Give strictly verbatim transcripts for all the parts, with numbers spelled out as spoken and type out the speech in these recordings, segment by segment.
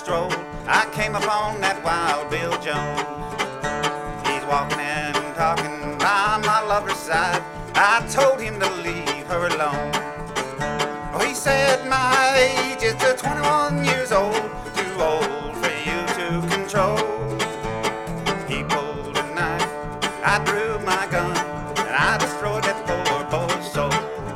stroll, I came upon that Wild Bill Jones. He's walking and talking by my lover's side. I told him to leave her alone. Oh, he said my age is to twenty-one years old, too old for you to control. He pulled a knife, I drew my gun, and I destroyed that poor boy's soul.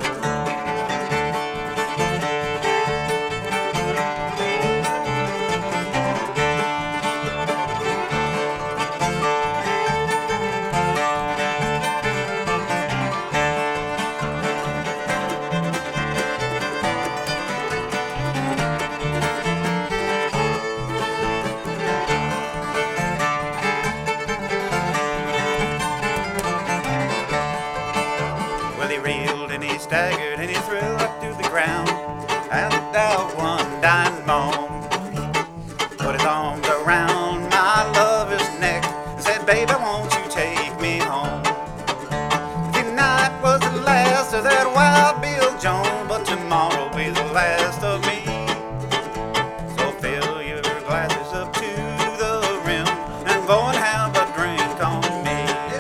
Staggered and he threw up through the ground and let out one dying moan. Put his arms around my lover's neck and said, "Baby, won't you take me home?" Tonight was the last of that Wild Bill Jones, but tomorrow will be the last of me. So fill your glasses up to the rim and go and have a drink on me.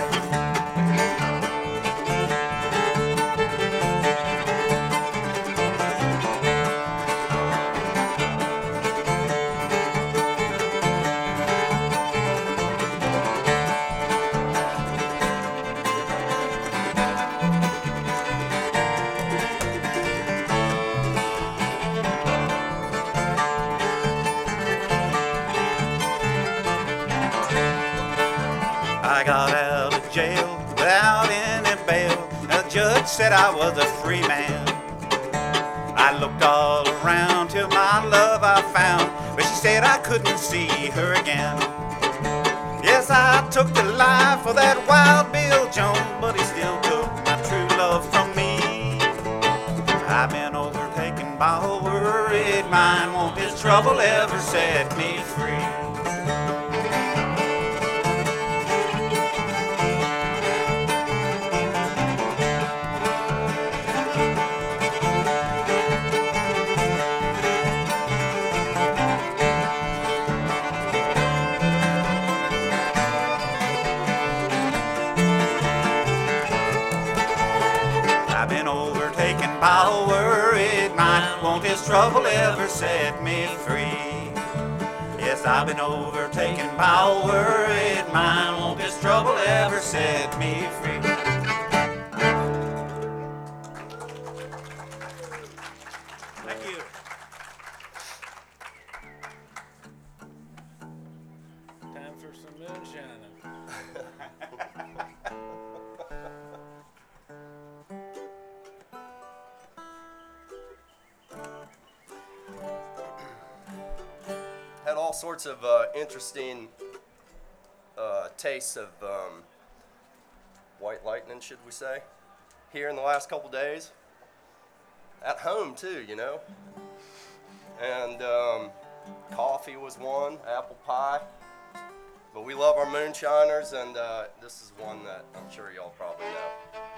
I got out of jail without any bail. The judge said I was a free man. I looked all around till my love I found, but she said I couldn't see her again. Yes, I took the life of that Wild Bill Jones, but he still took my true love from me. I've been overtaken by a worried mind. Won't this trouble ever set me free? I've been overtaken by a worried mind. Won't this trouble ever set me free? Yes, I've been overtaken by a worried mind. Won't this trouble ever set me free? Thank you. Time for some moonshine. Had all sorts of uh, interesting uh, tastes of um, white lightning, should we say, here in the last couple days. At home too, you know. And um, coffee was one, apple pie. But we love our moonshiners, and uh, this is one that I'm sure y'all probably know.